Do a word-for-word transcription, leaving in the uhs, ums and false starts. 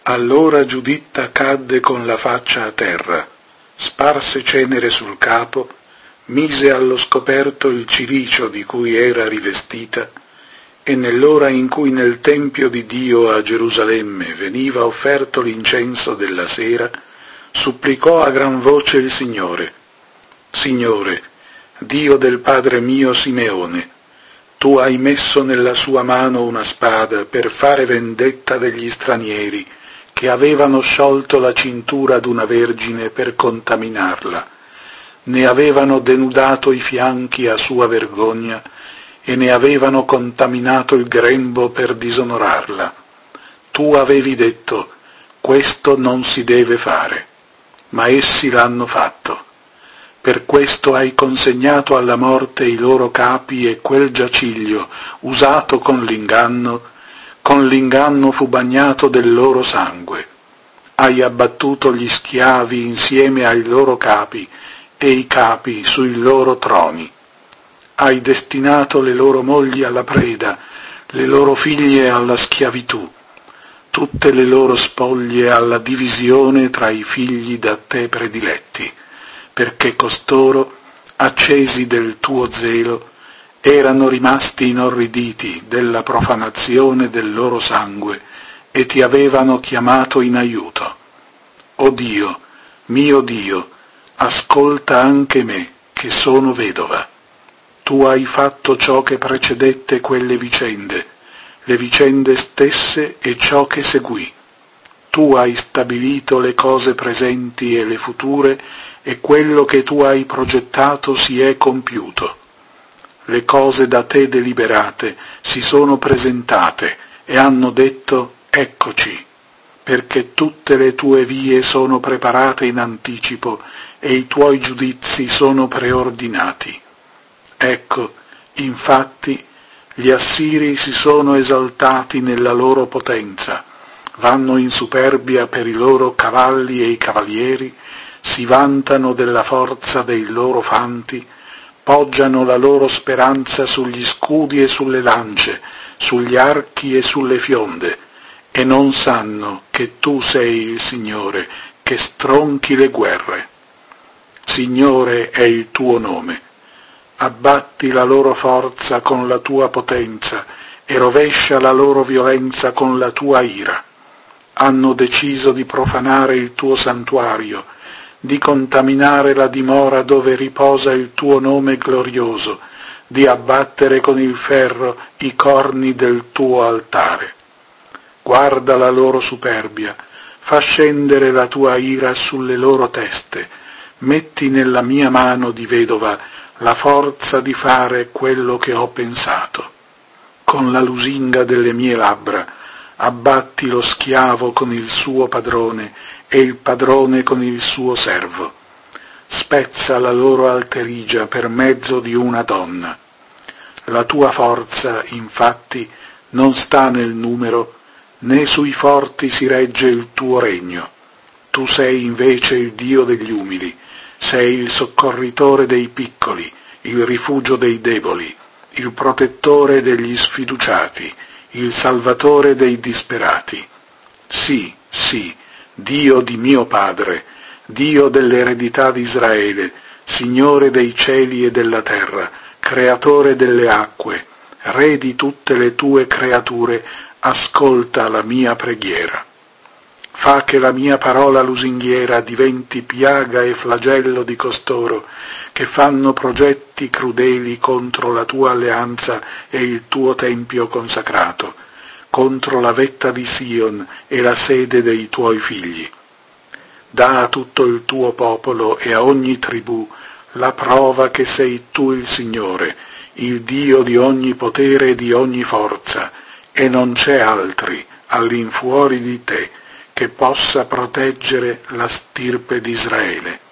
Allora Giuditta cadde con la faccia a terra, sparse cenere sul capo, mise allo scoperto il cilicio di cui era rivestita, e nell'ora in cui nel Tempio di Dio a Gerusalemme veniva offerto l'incenso della sera, supplicò a gran voce il Signore: Signore, Dio del padre mio Simeone, tu hai messo nella sua mano una spada per fare vendetta degli stranieri che avevano sciolto la cintura d'una vergine per contaminarla, ne avevano denudato i fianchi a sua vergogna e ne avevano contaminato il grembo per disonorarla. Tu avevi detto: questo non si deve fare, ma essi l'hanno fatto. Per questo hai consegnato alla morte i loro capi e quel giaciglio, usato con l'inganno, con l'inganno fu bagnato del loro sangue. Hai abbattuto gli schiavi insieme ai loro capi e i capi sui loro troni. Hai destinato le loro mogli alla preda, le loro figlie alla schiavitù, tutte le loro spoglie alla divisione tra i figli da te prediletti, perché costoro, accesi del tuo zelo, erano rimasti inorriditi della profanazione del loro sangue e ti avevano chiamato in aiuto. O Dio, mio Dio, ascolta anche me, che sono vedova. Tu hai fatto ciò che precedette quelle vicende, le vicende stesse e ciò che seguì. Tu hai stabilito le cose presenti e le future, e quello che tu hai progettato si è compiuto. Le cose da te deliberate si sono presentate e hanno detto: eccoci, perché tutte le tue vie sono preparate in anticipo e i tuoi giudizi sono preordinati. Ecco, infatti, gli assiri si sono esaltati nella loro potenza, vanno in superbia per i loro cavalli e i cavalieri, si vantano della forza dei loro fanti, poggiano la loro speranza sugli scudi e sulle lance, sugli archi e sulle fionde, e non sanno che tu sei il Signore, che stronchi le guerre. Signore è il tuo nome. Abbatti la loro forza con la tua potenza e rovescia la loro violenza con la tua ira. Hanno deciso di profanare il tuo santuario, di contaminare la dimora dove riposa il tuo nome glorioso, di abbattere con il ferro i corni del tuo altare. Guarda la loro superbia, fa scendere la tua ira sulle loro teste, metti nella mia mano di vedova la forza di fare quello che ho pensato. Con la lusinga delle mie labbra abbatti lo schiavo con il suo padrone e il padrone con il suo servo. Spezza la loro alterigia per mezzo di una donna. La tua forza, infatti, non sta nel numero, né sui forti si regge il tuo regno. Tu sei invece il Dio degli umili, sei il soccorritore dei piccoli, il rifugio dei deboli, il protettore degli sfiduciati, il salvatore dei disperati. Sì, sì, Dio di mio padre, Dio dell'eredità di Israele, Signore dei cieli e della terra, creatore delle acque, Re di tutte le tue creature, ascolta la mia preghiera. Fa che la mia parola lusinghiera diventi piaga e flagello di costoro, che fanno progetti crudeli contro la tua alleanza e il tuo tempio consacrato, contro la vetta di Sion e la sede dei tuoi figli. Dà a tutto il tuo popolo e a ogni tribù la prova che sei tu il Signore, il Dio di ogni potere e di ogni forza, e non c'è altri all'infuori di te che possa proteggere la stirpe di Israele.